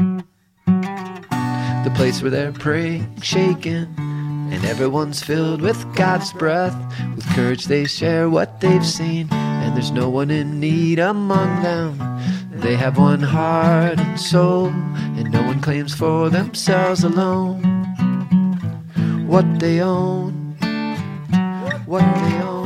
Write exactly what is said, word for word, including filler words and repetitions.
The place where they're praying, shaking, and everyone's filled with God's breath. With courage they share what they've seen, and there's no one in need among them. They have one heart and soul, and no one claims for themselves alone what they own, what they own.